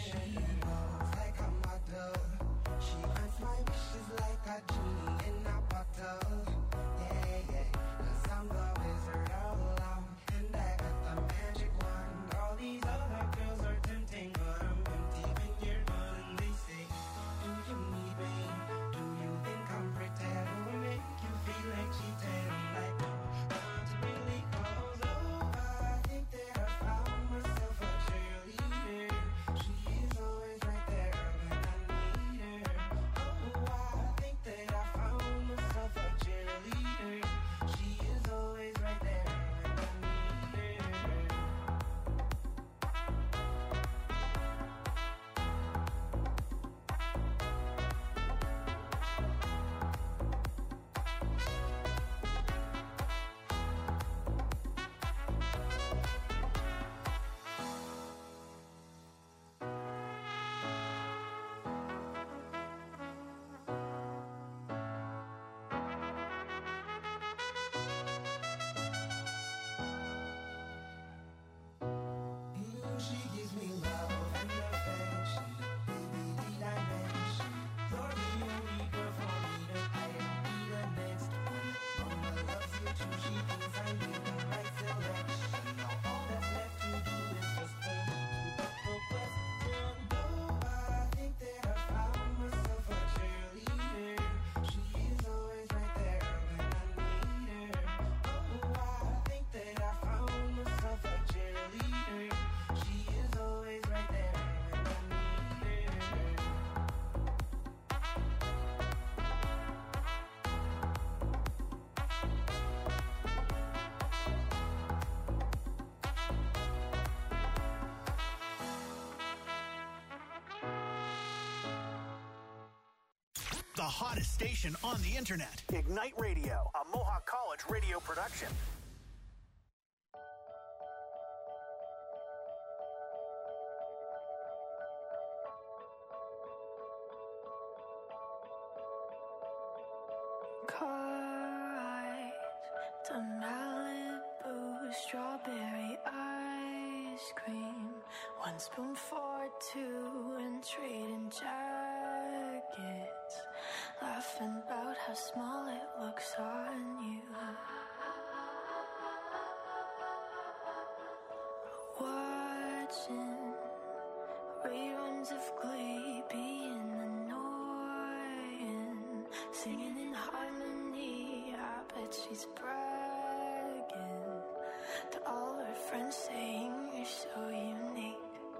The hottest station on the internet. Ignite Radio, a Mohawk College radio production. Car ride to Malibu, strawberry ice cream, 1 spoon for 2 and trading jackets, laughing about how small it looks on you. Watching reruns of Glee, being annoying, singing in harmony. I bet she's bragging to all her friends, saying you're so unique.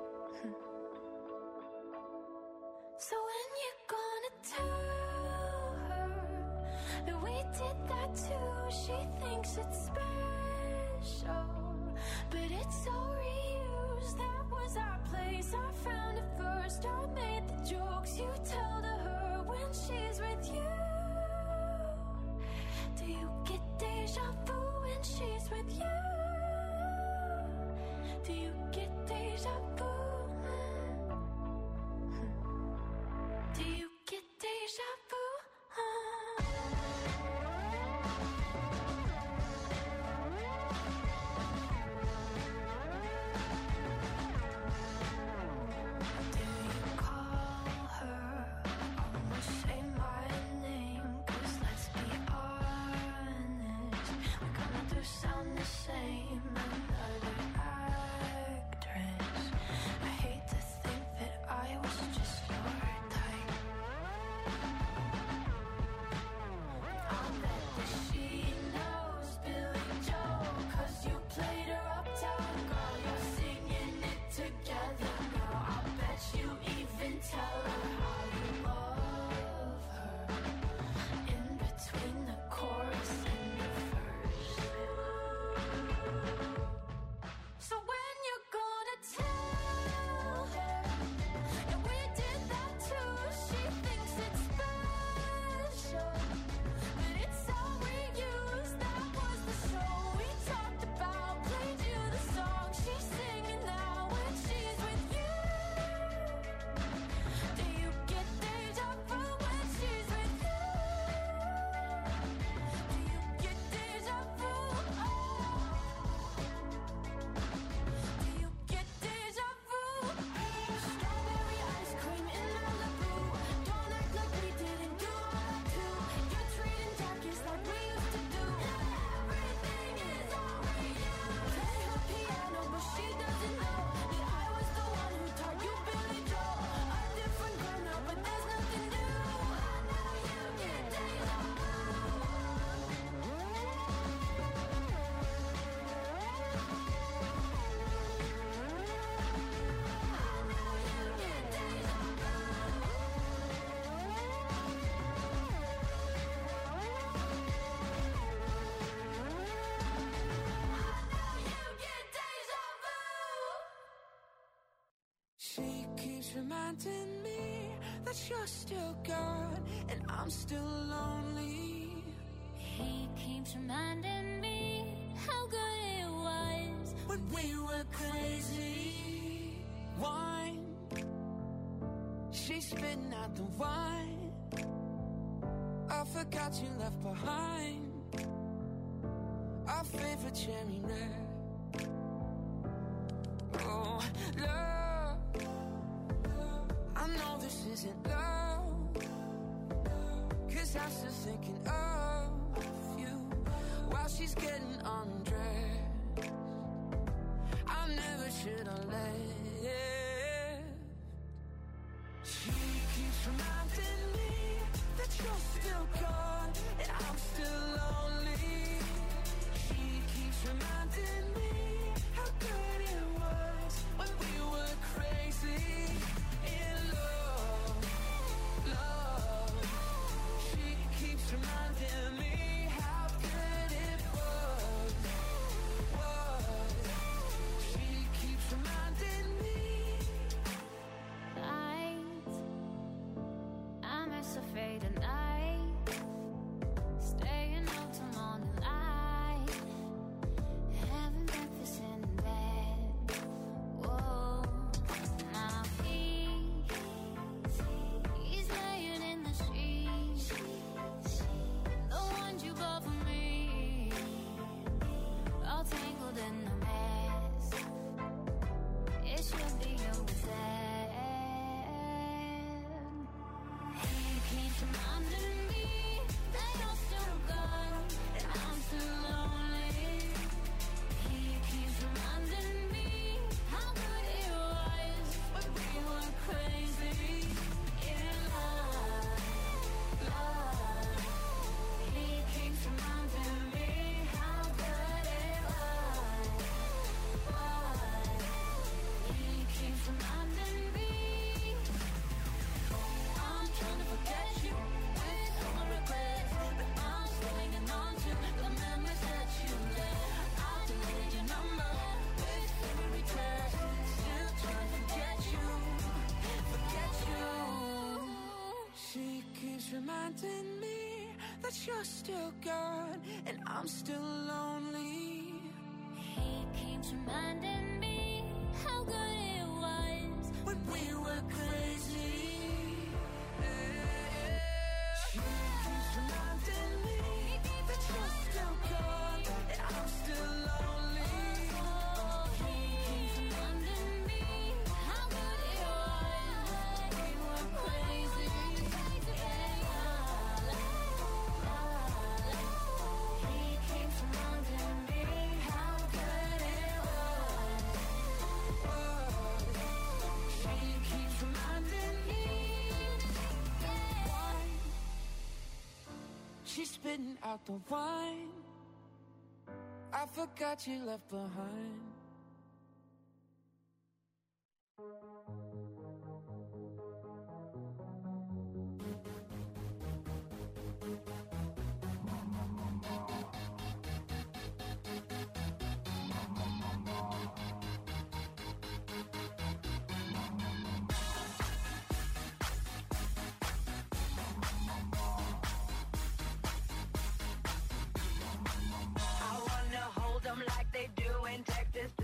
So when you gonna tell her that we did that too? She thinks it's special, but it's so reused. That was our place, I found it first. I made the jokes you tell to her when she's with you. Do you get deja vu when she's with you? Do you get deja vu? Do you get deja vu? She keeps reminding me that you're still gone and I'm still lonely. He keeps reminding me how good it was when we were crazy. Wine, she's spitting out the wine. I forgot you left behind our favorite cherry red. Oh, love, I know this isn't love, 'cause I'm still thinking of you while she's getting undressed. I never should have left. She keeps reminding me that you're still gone and I'm still lonely. She keeps reminding me how good it was when we were crazy in love, love. She keeps reminding me how good it was. She keeps reminding me. I'm as afraid at night, staying up till morning light, having breakfast in bed. Whoa, my feet, he's laying in the sheets, the ones you bought for me, all tangled in the mess. It should be over then. He keeps reminding me that you're still gone and I'm still lonely. He keeps reminding me how good it was when we were crazy in love, love. He keeps reminding me how good it was. He keeps reminding me. I'm trying to forget you with all my regrets, but I'm still hanging on to the memories that you left. I've deleted your number with every request, still trying to forget you, forget you. She keeps reminding me that you're still gone and I'm still lonely. He keeps reminding me how good it was when we were crazy. She keeps reminding me that you're still gone and I'm still lonely. He keeps reminding me how good it was when we were crazy. He keeps reminding me how good it was. She keeps reminding me. She's spitting out the wine. I forgot you left behind. I wanna hold them like they do in Texas.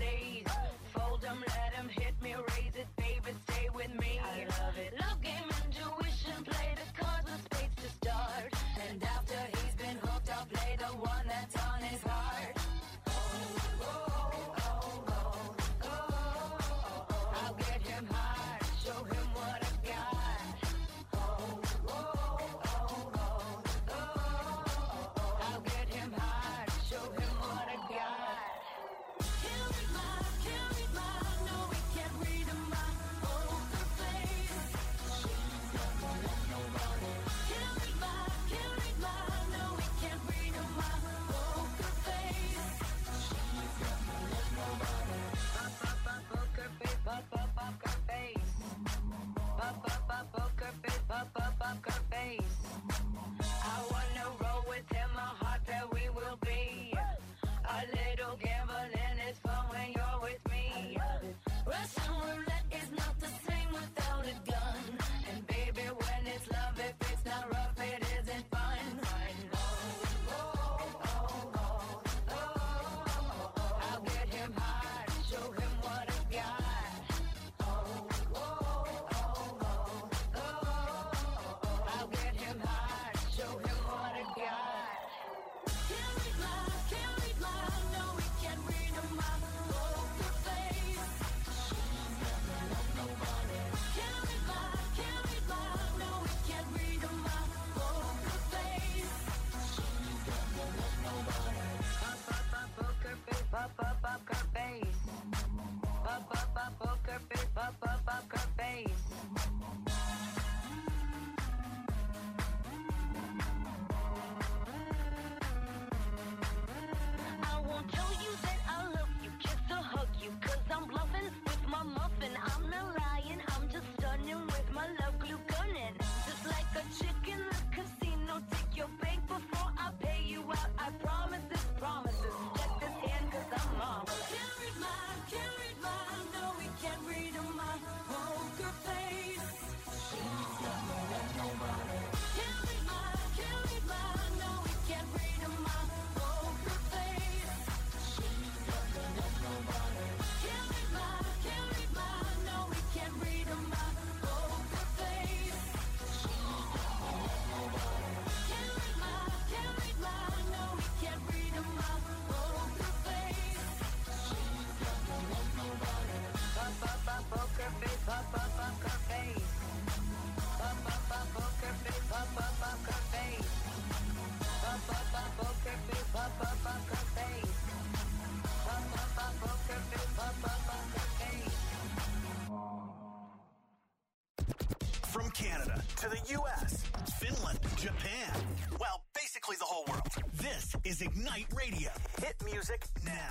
From Canada to the U.S., Finland, Japan, well, basically the whole world. This is Ignite Radio. Hit music now.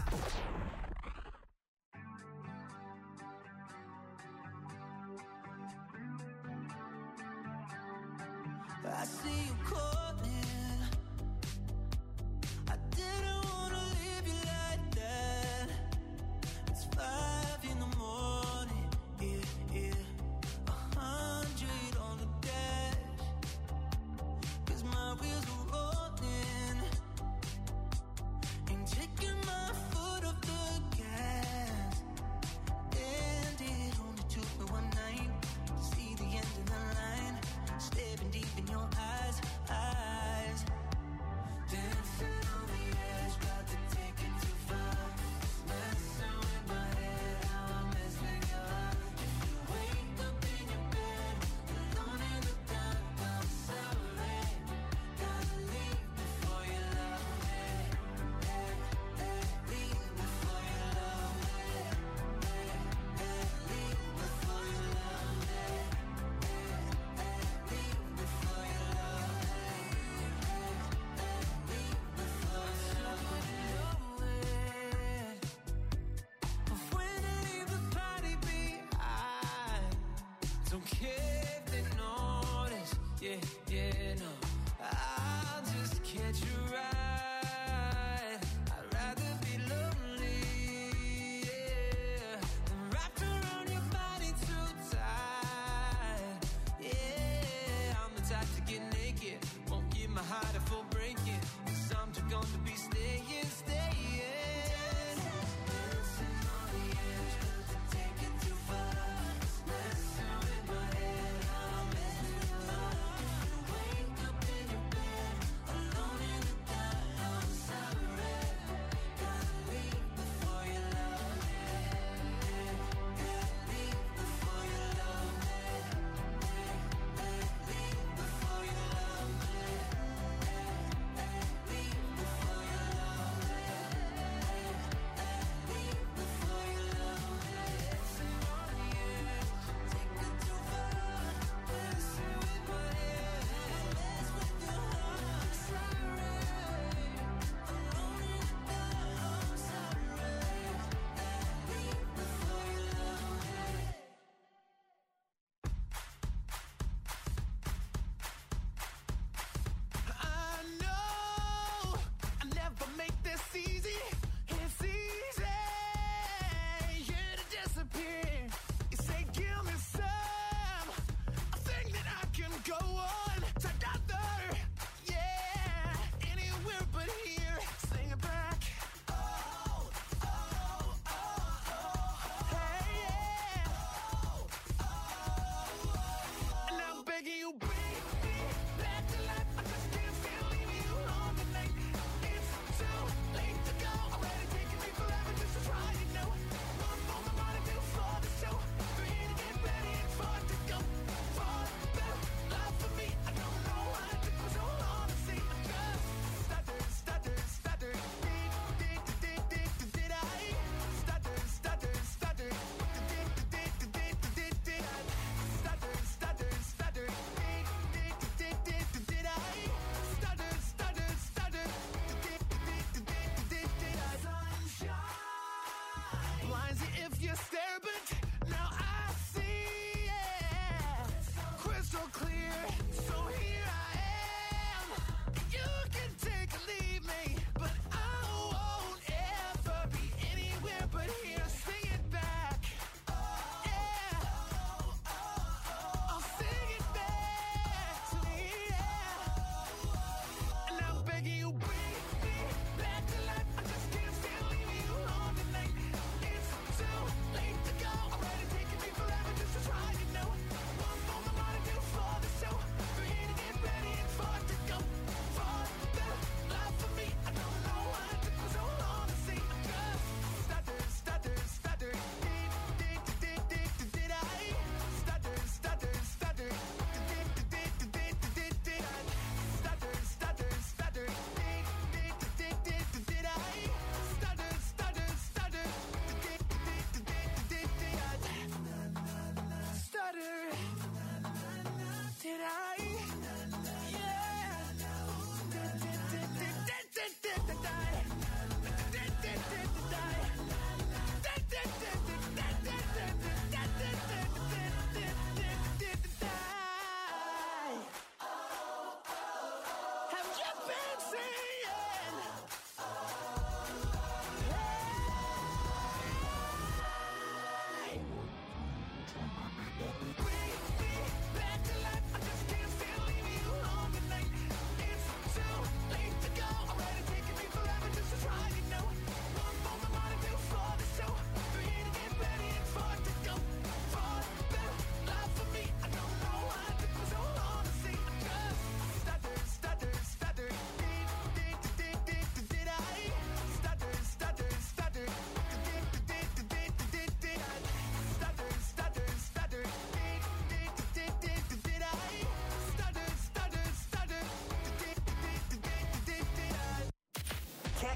I see you calling. I didn't wanna leave you like that. It's 5 in the morning, yeah. 100 on the dash, 'cause my wheels are rolling. Ain't taking my foot off the gas. And it only took me one night to see the end of the line. Staring deep in your eyes. Dancing on the edge, about to take it too far. Messing with my head, how I'm messing you up. If you wake up in your bed, alone in the dark, I'm sorry. Gotta leave before you love me. Leave before you love me. Leave before you love me. Leave before you love me. When I leave the party behind, don't care if they notice, yeah, no. I'll just catch a ride. I'd rather be lonely, yeah, than wrapped around your body too tight. Yeah, I'm the type to get naked, won't give my heart a full breaking, 'cause I'm just gonna be staying. Dancing on the edge, about to take it too far. Messing with my head, how I'm messing you up. If you wake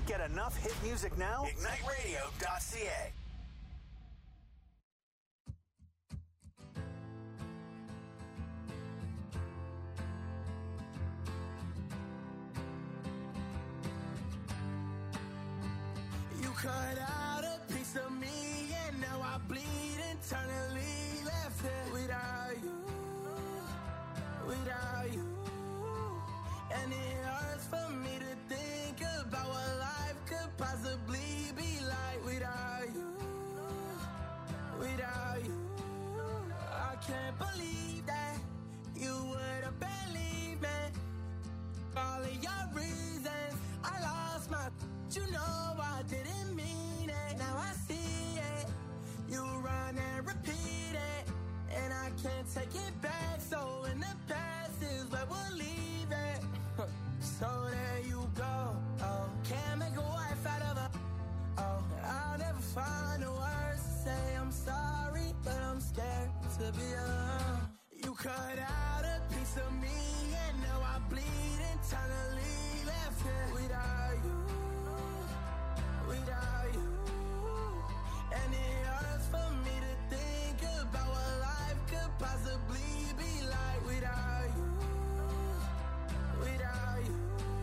get enough hit music now? IgniteRadio.ca. You cut out a piece of me and now I bleed internally. Left here without you, without you. And it hurts for me to think about what life could possibly be like without you, without you. I can't believe that you would have believed me. All of your reasons, I lost my, you know I didn't mean it. Now I see it, you run and repeat it, and I can't take it back. So in the past is where we'll leave it. So there you go. Oh, can't make a wife out of her. Oh, I'll never find the words to say I'm sorry, but I'm scared to be alone. You cut out a piece of me and now I bleed internally. Left here without you, without you. And it hurts for me to think about what life could possibly be like without you, without you.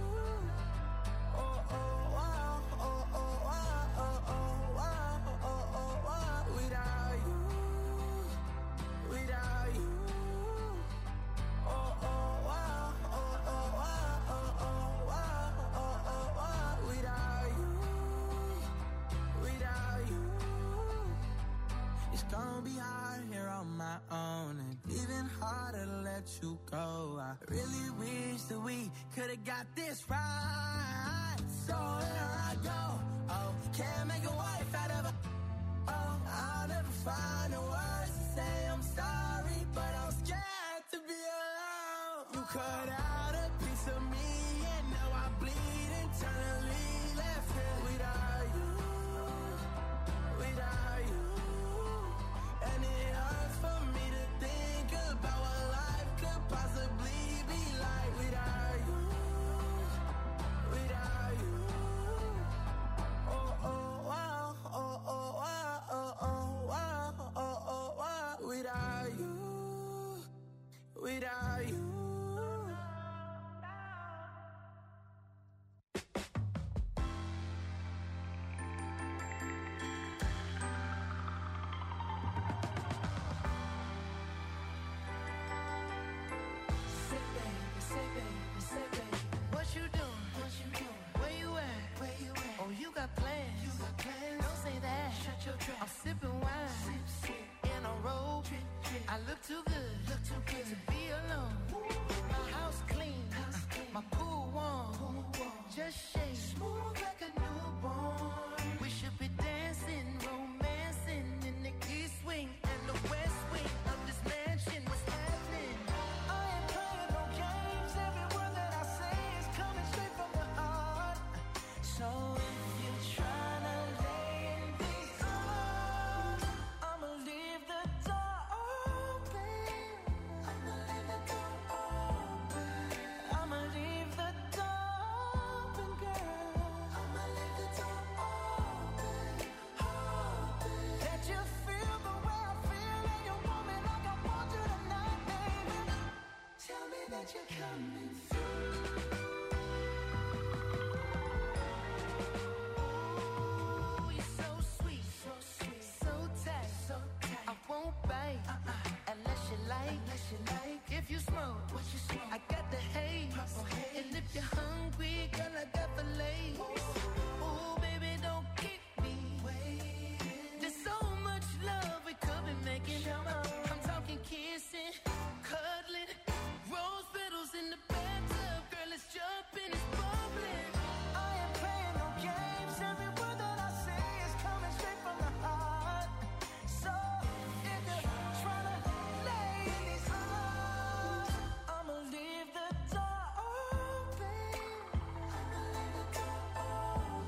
Oh, oh, wow, oh, oh, wow, oh, oh, wow, oh, oh, wow. Without you, without you. Oh, oh, wow, oh, oh, wow, oh, oh, wow, oh, oh, wow. Without you, without you. It's gonna be hard here on my own, and even harder to let you go. I really wish that we could've got this right. So here I go. Oh, can't make a wife out of her. Oh, I'll never find the words to say I'm sorry, but I'm scared to be alone. You cut out a piece of me and now I bleed internally. Left here without you, without you. And it hurts for me to think about what life could possibly be like without you, without you. Oh, oh, wow, oh, oh, wow, oh, oh, wow, oh, oh, wow. Without you, without you. What you doing? Where you at? Oh, you got plans. Don't say that. I'm sipping wine in a robe. I look too good to be alone. My house clean, my pool warm. Just shake smooth like a newborn. We should be dancing, romancing in the east wing and the west wing of this mansion. What's happening? I ain't playing no games. Every word that I say is coming straight from the heart. So if you're trying to lay in these arms, I'ma leave the door open. I'ma leave the door open. I'ma leave the door open, girl. I'ma leave the door open, open. Let you feel the way I feel, and you want me like I want you tonight, baby. Tell me that you're coming through. Ooh, you're so sweet, so tight. I won't bite unless you like. If you smoke, I got the haze. And if you're hungry, girl, I got the lace. Ooh, baby, don't keep me waiting. There's so much love we could be making. I'm talking kissing, cuddling, rose petals in the bathtub. Girl, it's jumping, it's bubbling. I ain't playing no games. Every word that I say is coming straight from the heart. So if you're trying to lay in these arms, I'ma leave the door open. I'ma leave the door open.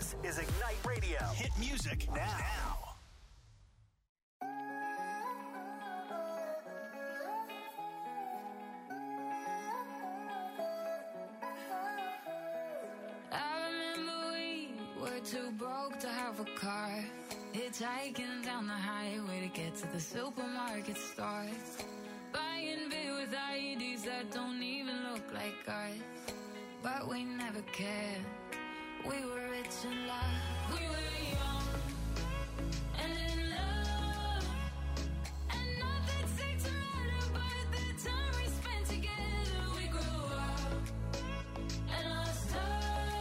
This is Ignite Radio. Hit music now. Too broke to have a car, hitchhiking down the highway to get to the supermarket store, buying beer with IEDs that don't even look like ours. But we never cared. We were rich in love. We were young and in love, and nothing seemed to matter but the time we spent together. We grew up and lost touch.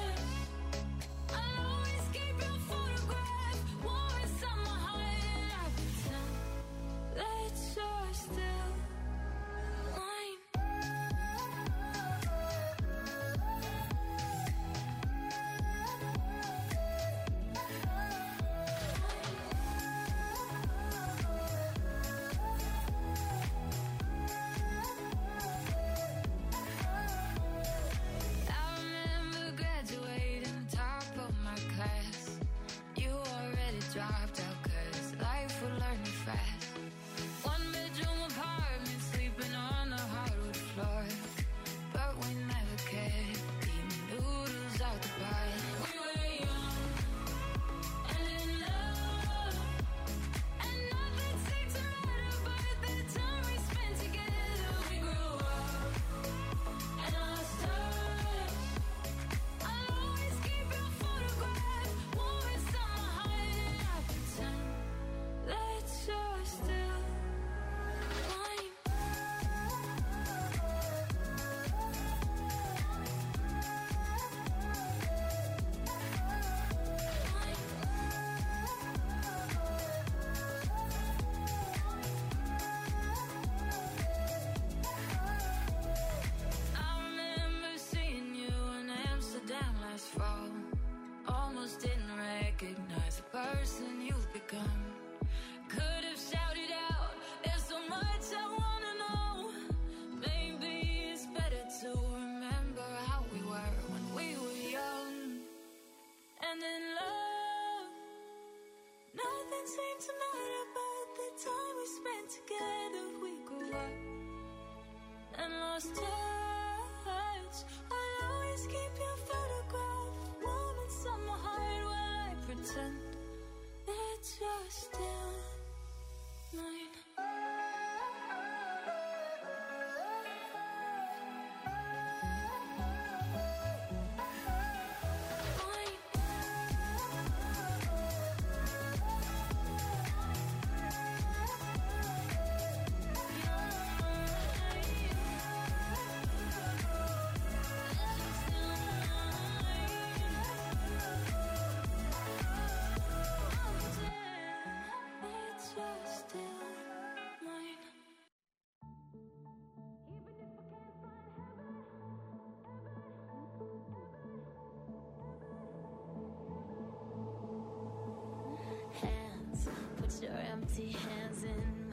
Your empty hands in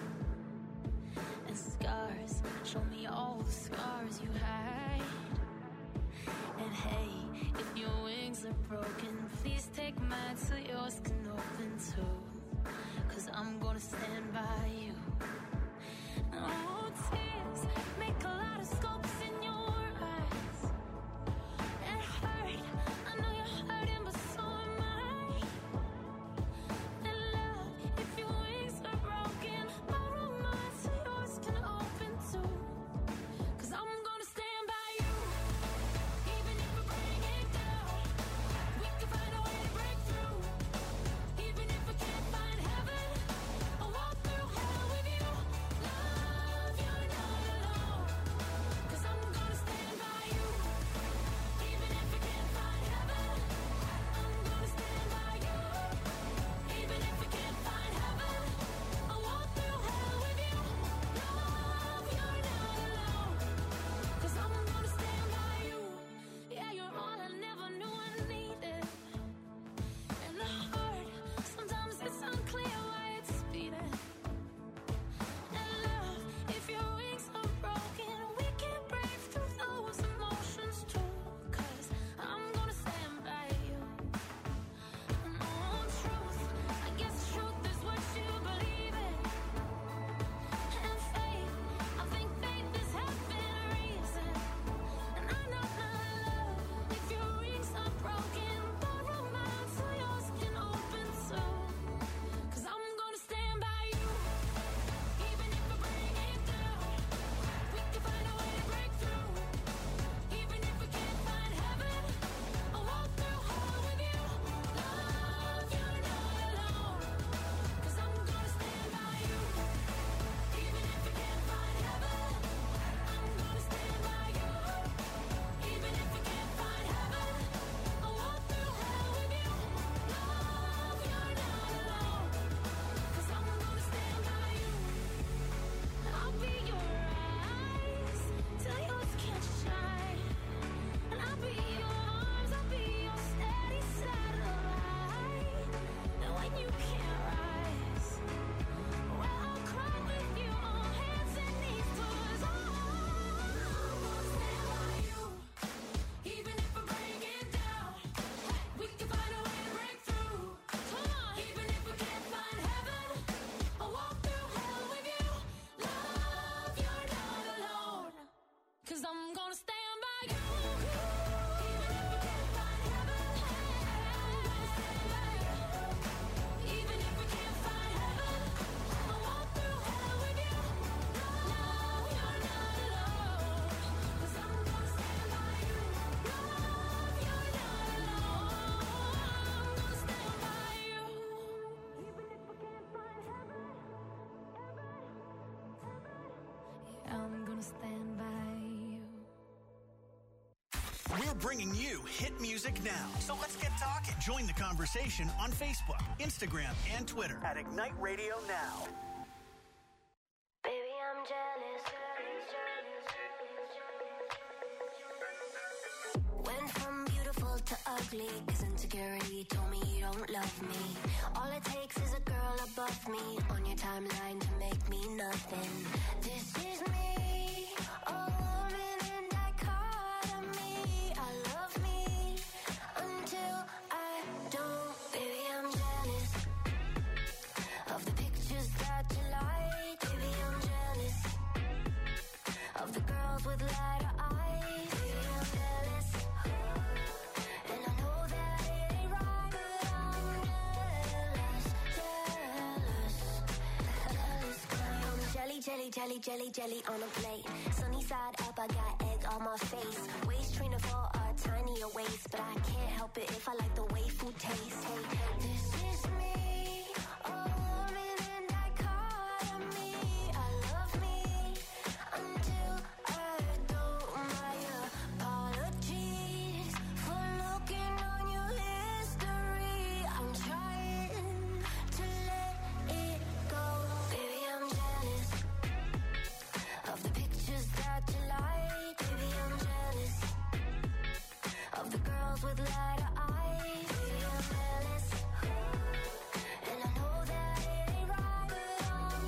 mine, and scars, show me all the scars you hide. And hey, if your wings are broken, please take mine so yours can open too, 'cause I'm gonna stand by you. Oh, tears make a lot of scopes in your eyes. It hurt, I know you're hurting, but so am I. Cause I'm gonna stand by you. We're bringing you hit music now. So let's get talking. Join the conversation on Facebook, Instagram, and Twitter at Ignite Radio Now. Baby, I'm jealous. Went from beautiful to ugly, 'cause insecurity told me you don't love me. All it takes is a girl above me on your timeline to make me nothing. This is me, a woman in dichotomy. I love me until I don't. Baby, I'm jealous of the pictures that you like. Baby, I'm jealous of the girls with lighter eyes. Baby, I'm jealous, and I know that it ain't right, but I'm jealous, jelly on a plate. Sunny side up, I got egg on my face. Waist trainer for a tinier waist, but I can't help it if I like the way food tastes. Hey, this is me, a woman in dichotomy. I love me until I don't. My apologies for looking on your history. I'm trying to let it go. Baby, I'm jealous of the pictures that you like. Baby, I'm jealous of the girls with lighter eyes. Baby, I'm jealous, and I know that it ain't right, but I'm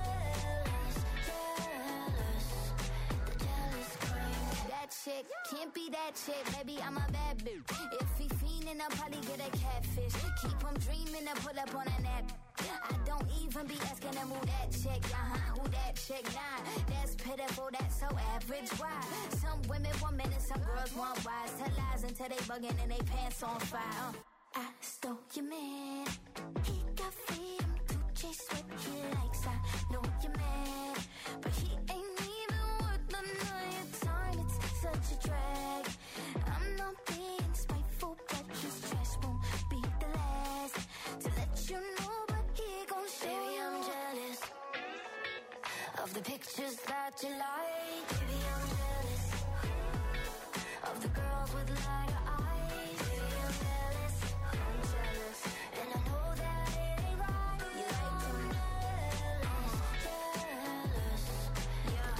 jealous, the jealous kind. That chick can't be that chick, baby, I'm a bad bitch. If he fiendin', I'll probably get a catfish. Keep him dreamin' to pull up on a nap. I don't even be asking him who that chick, who that chick, nah. That's pitiful, that's so average, why? Some women want men and some girls want wise. Tell lies until they buggin' and they pants on fire. I stole your man. He got freedom to chase what he likes. I know you're mad, but he ain't even worth none of your time. It's such a drag. I'm not being spiteful, but his trash won't be the last to let you know. But he gon' show. Baby, I'm jealous of the pictures that you like. Baby, I'm jealous of the girls with lighter eyes. Baby, I'm jealous, and I know that it ain't right. You like them, jealous, yeah.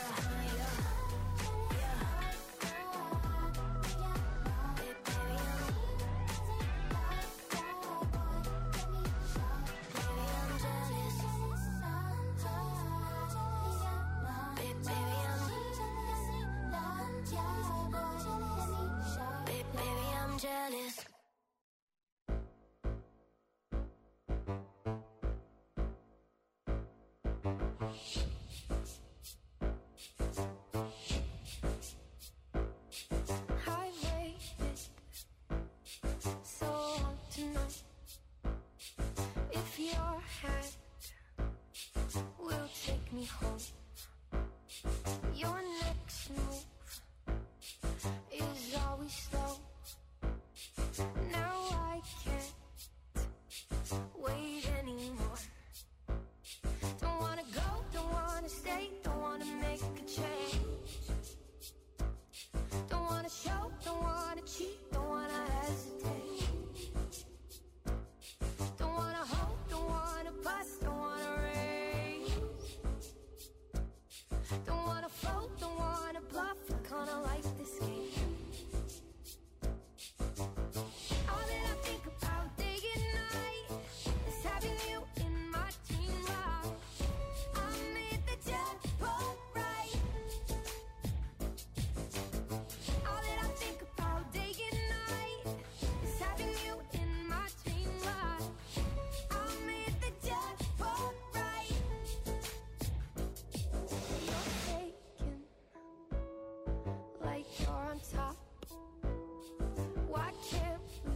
Baby, I'm jealous. I waited so long tonight. If your hand will take me home, your next move is always slow. Now I can't wait anymore. Don't wanna go, don't wanna stay, don't wanna make a change. Don't wanna show, don't wanna cheat, don't wanna hesitate. Don't wanna hope, don't wanna bust, don't wanna raise. Don't wanna float, don't wanna bluff, I kinda like this game. All that I think about day and night is having you in my dream life. I made the jackpot right. All that I think about day and night is having you in my dream life. I made the jackpot right. You're taken like you're on top. Why can't we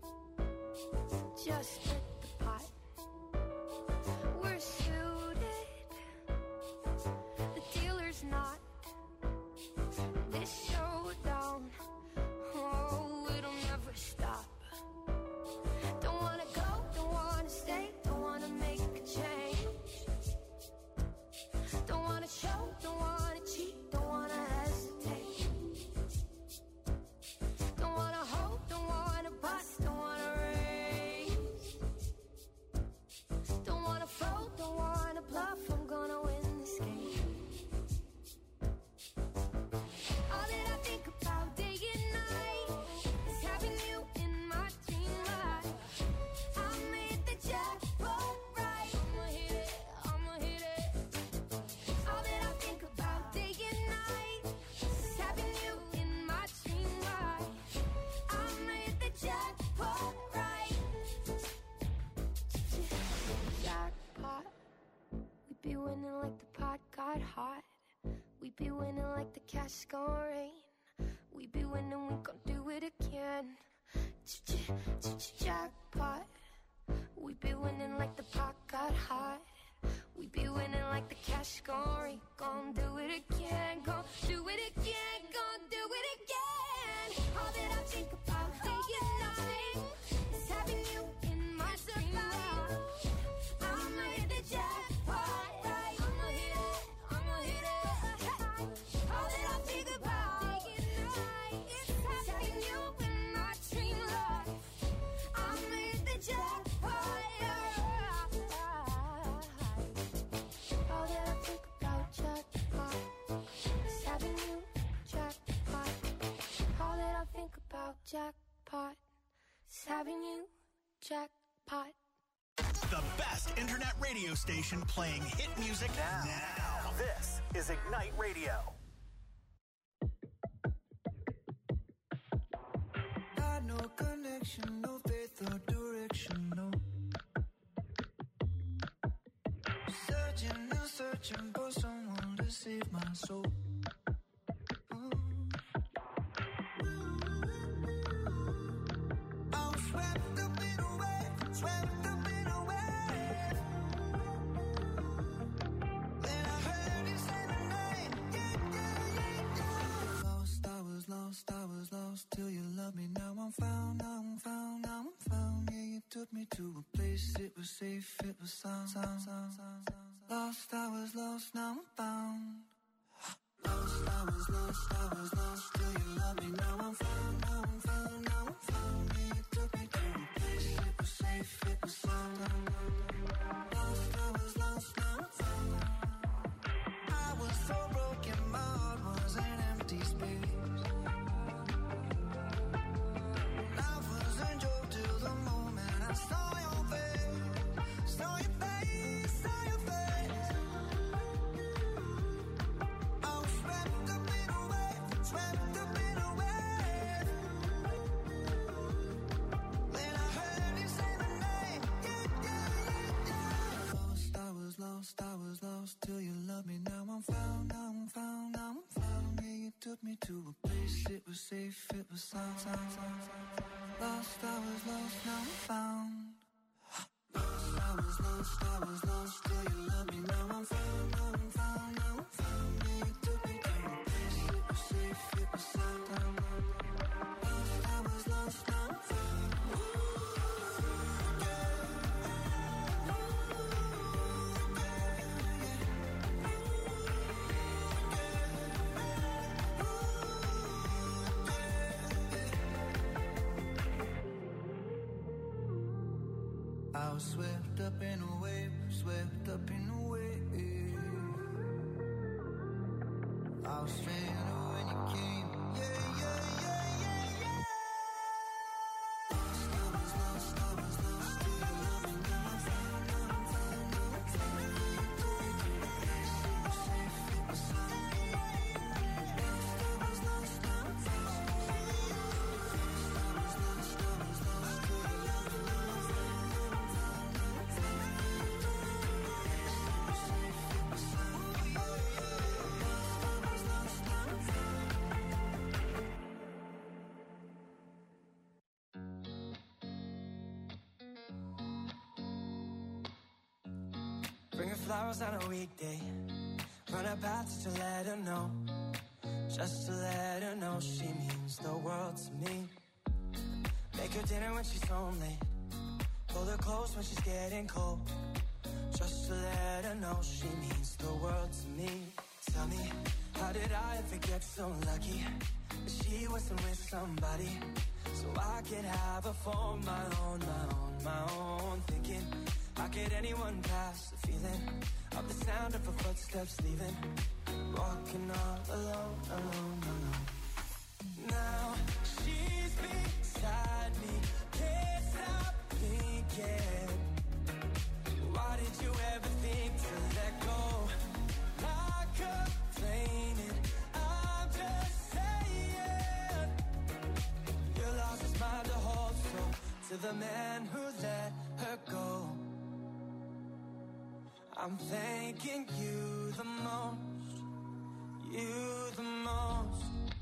just split the pot? We're suited, the dealer's not. This showdown, oh, it'll never stop. Don't wanna go, don't wanna stay, don't wanna make a change. Don't wanna show, don't wanna cheat. jackpot, right? Jackpot. We be winning like the pot got hot. We be winning like the cash gon' rain. We be winning, we gon' do it again. Jackpot. We be winning like the pot got hot. We be winning like the cash gon' rain. Gon' do it again, gon' do it again, gon' do it again. All that I think about day and night is having you in my survival. I'ma hit the jackpot, right? I'ma hit it, I'ma hit it. All that I think about day and night is having you in my dream life. I'ma hit the jackpot, all that I think about jackpot is having you jackpot. All that I think about jackpot is having you jackpot. The best internet radio station playing hit music now. This is Ignite Radio. Got no connection, no faith or direction, no. Searching and searching for someone to save my soul. I'm swept up in a wave, swept up in a wave. Then I heard you say my name, yeah. Lost, I was lost till you loved me. Now I'm found, now I'm found, now I'm found. Yeah, you took me to a place, it was safe, it was sound. Lost, I was lost, now I'm found. Lost, I was lost till you loved me. Now I'm found, now I'm found, now I'm found. Yeah, you took me to a place, it was safe, it was sound. Lost, I was lost, now I'm found. I was so broken, my heart was an empty space. Life was a joke till the moment I saw your face, saw your face, saw your face. I was swept up in a wave, swept up in a wave. Then I heard you say my name, yeah. Lost, I was lost till you loved me. Now I'm found, now I'm found, now I'm found. Yeah, you took me to a place, it was safe, it was sound. Lost, I was lost, now I'm found. Lost, I was lost till you loved me. Now I'm found, now I'm found, now I'm found. Yeah, you took me to a place, it was safe, it was sound. Lost, I was lost, now I'm found. I was swept up in a wave, swept up in a wave. I was stranded when you came, yeah, yeah, yeah, yeah, yeah. Lost, I was lost till you loved me. Now I'm found, now I'm found, now I'm found. You took me to a place, it was safe, it was sound. Lost, I was lost, now I'm found. Lost, I was lost till you loved me. Now I'm found. Bring her flowers on a weekday. Run her path just to let her know. Just to let her know she means the world to me. Make her dinner when she's home late. Pull her close when she's getting cold. Just to let her know she means the world to me. Tell me, how did I ever get so lucky that she wasn't with somebody so I could have her for my own, my own. Thinking, how could anyone pass the feeling of the sound of her footsteps leaving? Walking all alone, alone, alone. Now she's beside me, can't stop thinking. Why did you ever think to let go? Not complaining, I'm just saying. Your loss is mine to hold to the man who let her go. I'm thanking you the most, you the most.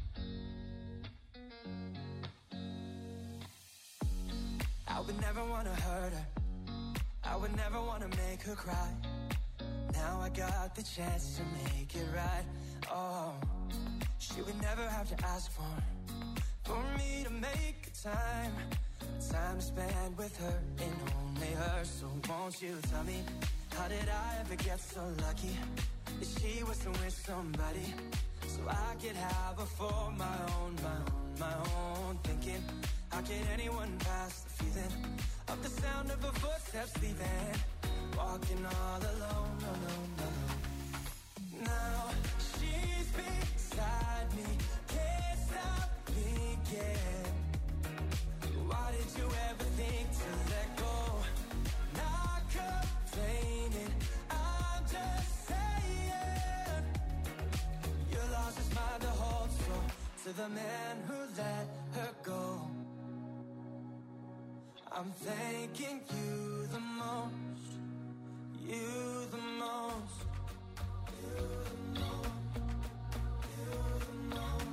I would never want to hurt her, I would never want to make her cry. Now I got the chance to make it right. Oh, she would never have to ask for me to make time to spend with her and only her. So won't you tell me, how did I ever get so lucky that she was with somebody so I could have her for my own, my own. Thinking, how can anyone pass the feeling of the sound of her footsteps leaving, walking all alone, alone, alone. Now she's beside me, can't stop thinking. Why did you ever think to let go? Not complaining, I'm just saying. You lost his mind to hold, so to the man who let her go, I'm thanking you the most, you the most, you the most, you the most.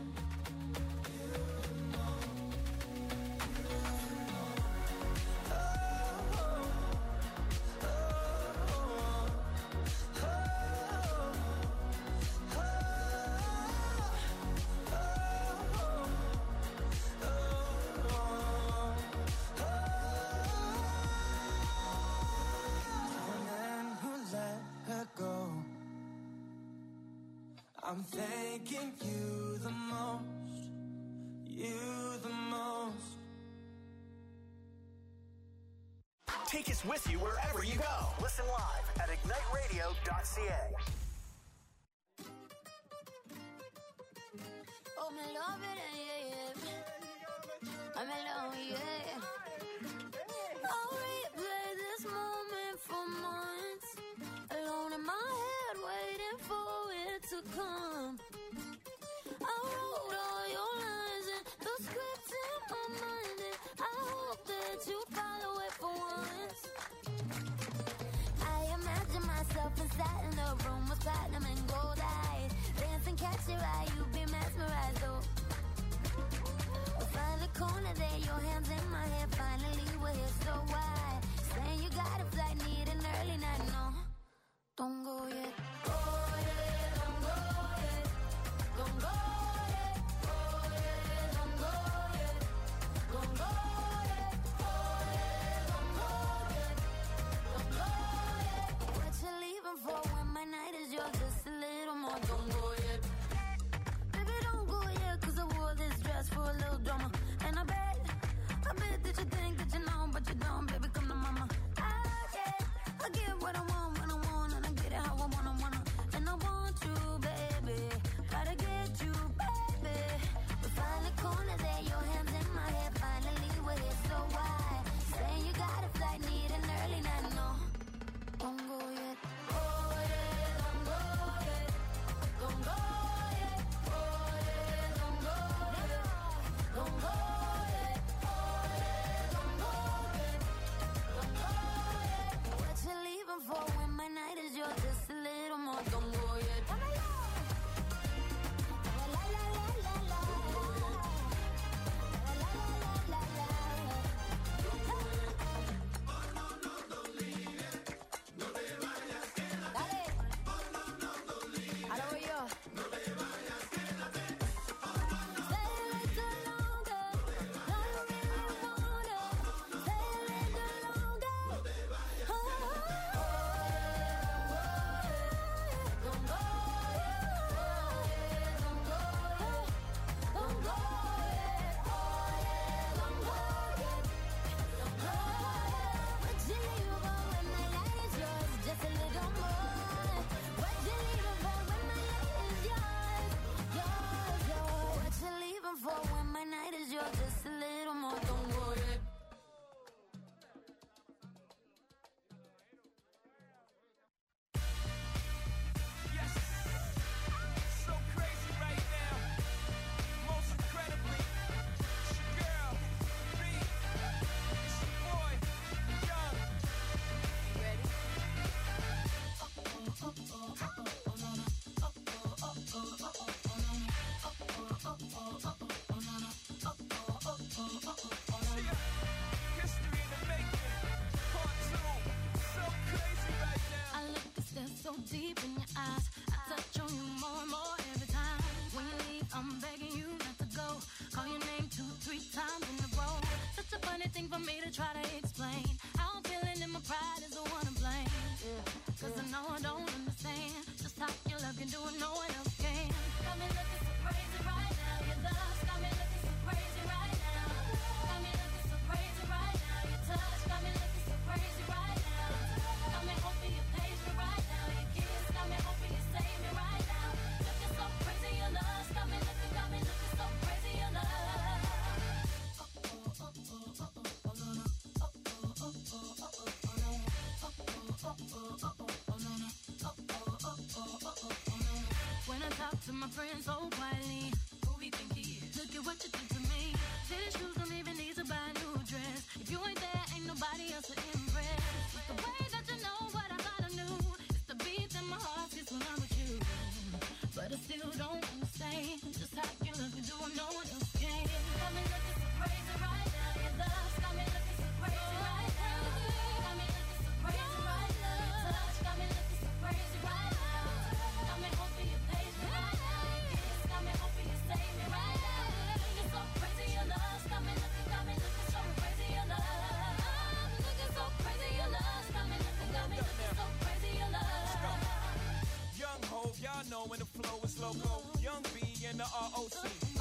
I'm thanking you the most, you the most. Take us with you wherever you go. Listen live at igniteradio.ca. Oh, me love it, yeah. I'm in love, yeah. I'll replay this moment for months, alone in my head, waiting for it to come. I wrote all your lines and the script in my mind, and I hope that you follow it for once. I imagine myself inside in the room with platinum and gold eyes, dance and catch your eye, you be mesmerized, oh. anything for me to try to explain how I'm feeling and my pride is the one to blame. Cause I know I don't understand just how your love can do it, no one else can. Got me looking so crazy right now. Your love's got me looking so crazy right now. Got me looking so crazy right now. Your touch got me looking so crazy right now. Got me hoping you page me right now. Your kiss got me hoping you save me right now. Looking so crazy, your love's got me looking so crazy, your love. When I talk to my friends so quietly, who we think he is? Look at what you did to me. Tennis shoes don't even need to buy a new dress. If you ain't there, ain't nobody else to impress. It's the way that you know what I thought I knew. It's the beat that my heart gets when I'm with you. But I still don't understand just how you look and do what no one else can. Got me looking so crazy right now. Your love's got me looking so crazy right now. Got me looking so crazy right now. Your touch got me looking so crazy right now. Got me hoping you page me right now. Your kiss got me hoping you save me right now. Looking so crazy, your love's got me looking so crazy, your love. Looking so crazy, your love's got me looking so crazy, your love. Young Hov, y'all know when the flow is loco. Young B and the ROC.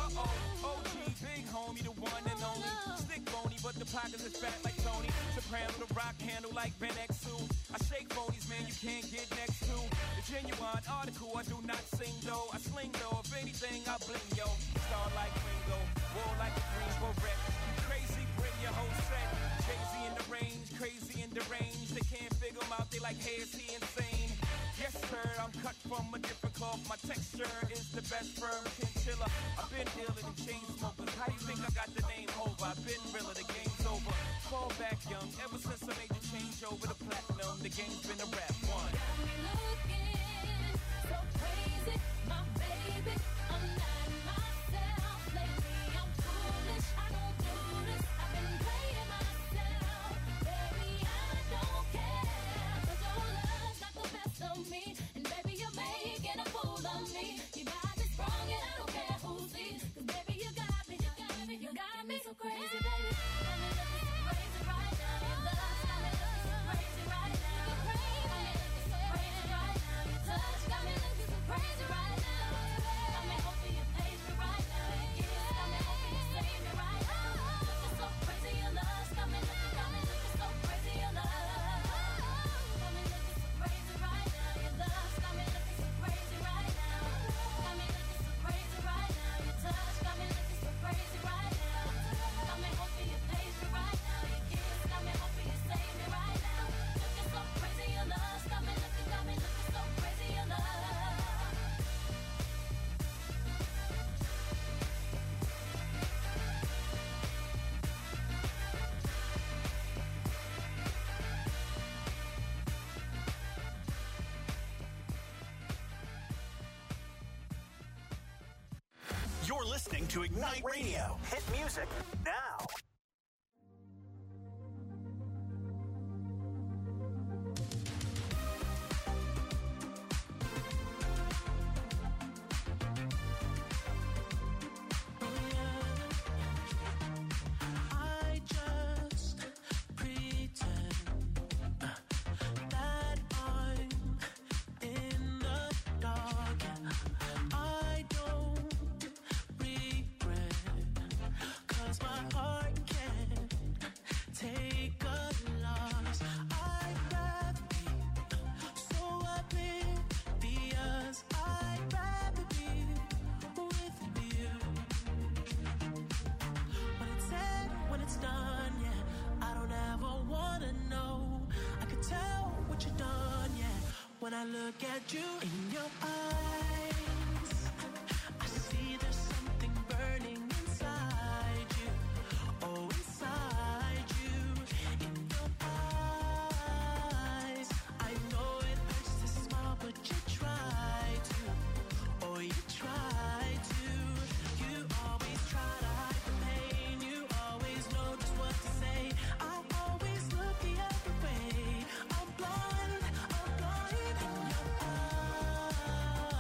OG, big homie, the one and only. Stick bony, but the pockets is fat like Tony. Soprano, the rock handle like Ben X2. I shake phonies, man, you can't get next to. The genuine article, I do not sing though. I sling though, if anything, I bling yo. Star like Ringo, war like a Greensboro wreck. You crazy, bring your whole set. Crazy in the range, crazy in the range. They can't figure him out, they like, hey, is he insane? Yes, sir, I'm cut from a different cloth. My texture is the best firm chinchilla. I've been dealing in chain smokers. How you think I got the name over? I've been realer, the game's over. Fall back young, ever since I made the change over to platinum. The game's been a rap one. Got me looking so crazy, my baby. I'm not myself lately. I'm foolish, I don't do this. I've been playing myself, baby. I don't care, 'cause your love's not the best of me, and baby you're making a fool of me. You got me sprung, and I don't care who sees, 'cause baby you got me so crazy, baby. Got me looking so crazy right now. Your love's got me looking so crazy right now. Got me looking so crazy right now. Your touch got me looking so crazy right now. Got me hoping you page me right now. Your kiss got me hoping you save me right now. Looking so crazy, your love's got me looking so crazy, your love. Got me looking so crazy right now. Your love's got me looking so crazy right now. Got me looking so crazy right now. Your touch got me looking so crazy right now. Got me hoping you page me right now. Your kiss got me hoping you save me right now. Looking so crazy, your love's got me looking so crazy, your love. You're listening to Ignite Radio. Hit music now. I just pretend that I'm in the dark. I don't regret, 'cause my heart can't take a loss. I'd rather be so oblivious. I'd rather be with you. When it's said, when it's done, yeah, I don't ever wanna know. I can tell what you've done, yeah. When I look at you in your eyes, I see there's something burning inside you. Oh, inside you, in your eyes. I know it hurts to smile, but you try to. Oh, you try to. You always try to hide the pain. You always know just what to say. I always look the other way. I'm blind in your eyes.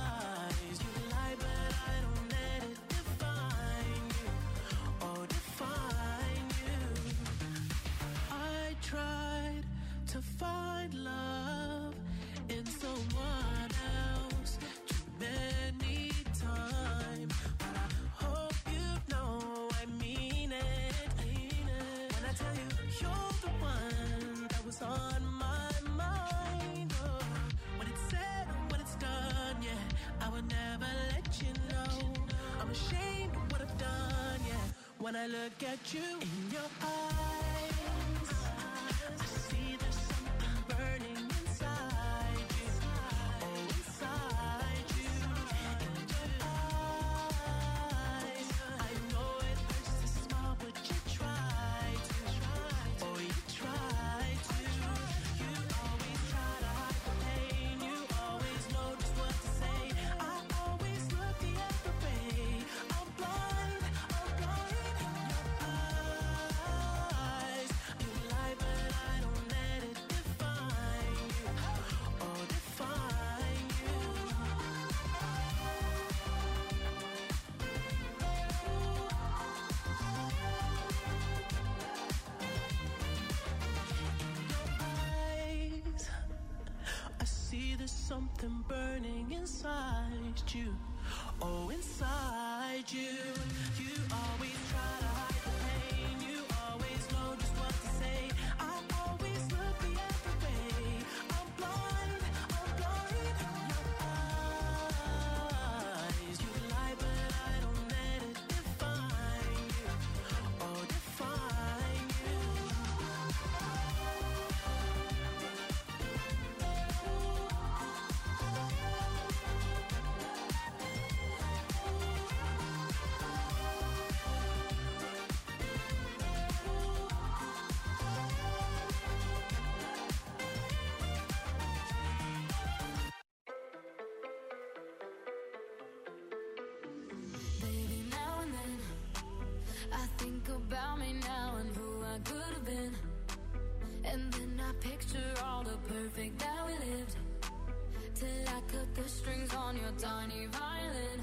look at you in your eyes, I see there's something burning inside you. Oh, inside you. In your eyes, I know it hurts to smile, but you try to. Oh, you try to. You always try to hide the pain. You always know just what to say. I always look the other way. I'm blind in your eyes. You lie, but I don't let it define you. Oh, define you. Eyes, I see there's something burning inside you. Oh, inside you. You always try to hide the pain. You always know just what to say. I always look the other way. I'm blind in your eyes. You lie, but I don't let it define you. Oh, define you. Baby, now and then I think about me now and who I could have been. And then I picture all the perfect that we lived, till I cut the strings on your tiny violin.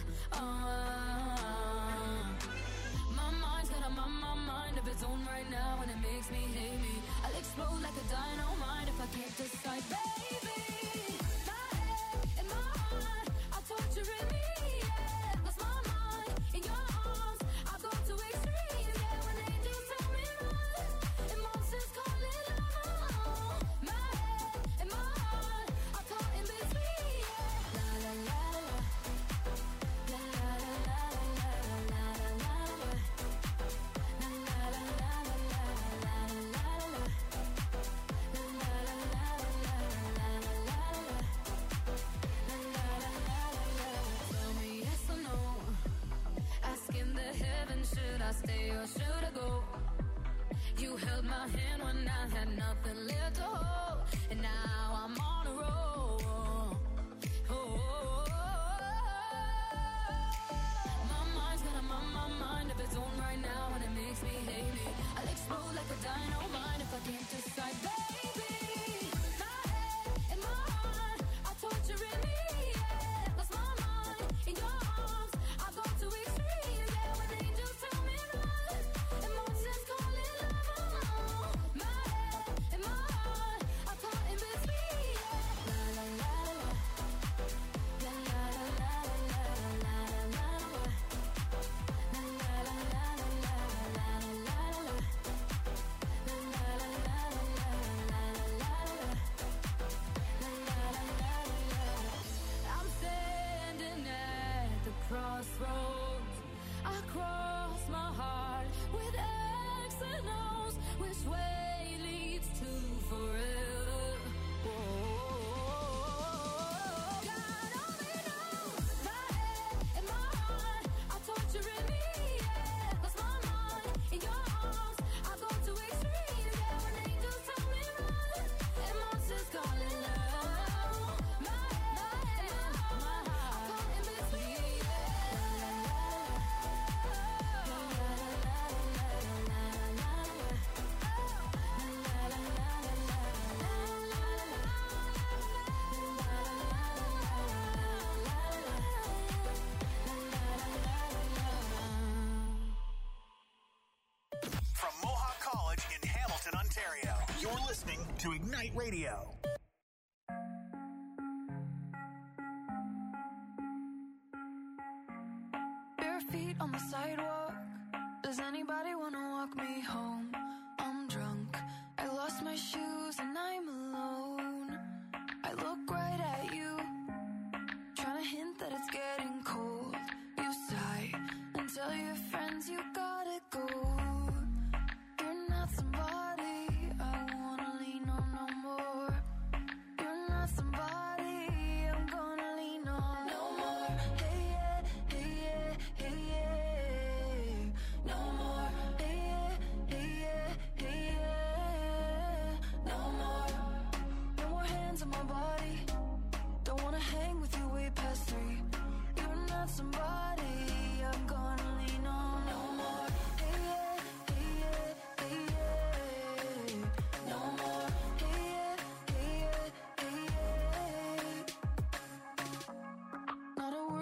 My mind's got a mind of its own right now, and it makes me hate me. I'll explode like a dynamite if I can't decide, baby. My head and my heart are torturing me. Yeah, lost my mind in your arms. I go to extremes. Yeah, when angels tell me run, and monsters call it love. My head and my heart are caught in between. Yeah, la la la la, la la la la la la la la. La la la la la la la la la. La la la la la la la la la. Tell me yes or no. Asking the heavens, should I stay or should I go? You held my hand when I had nothing left to hold, and now I'm on a roll. My mind's got a mind of its own right now, and it makes me hate me. I'll explode like a dynamite if I can't decide, baby. My head and my heart are torturing me. Yeah, lost my mind in your arms. I go to extremes. Yeah, when angels tell me run, and monsters call it love. My head and my heart are caught in between. Yeah, la la la la, la la la la la la la la. La la la la la la la la la. La la la la la la la la. La la la la la. I'm standing at the crossroads. I cross my heart with X and O's. Which way leads to forever? God only knows. My head and my heart are torturing me. Yeah, lost my mind in your arms. I go to extremes. Yeah, when angels tell me run, and monsters call it love. My head and my heart are caught in between. La la la la la la la la. La la la la la la la la. From Mohawk College in Hamilton, Ontario, you're listening to Ignite Radio. Bare feet on the sidewalk. Does anybody wanna walk me home? I'm drunk. I lost my shoes and I'm alone. I look right at you, trying to hint that it's getting cold. You sigh and tell your friends you gotta go.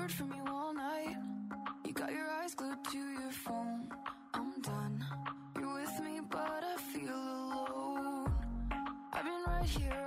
word from you all night. You got your eyes glued to your phone. I'm done. You're with me, but I feel alone. I've been right here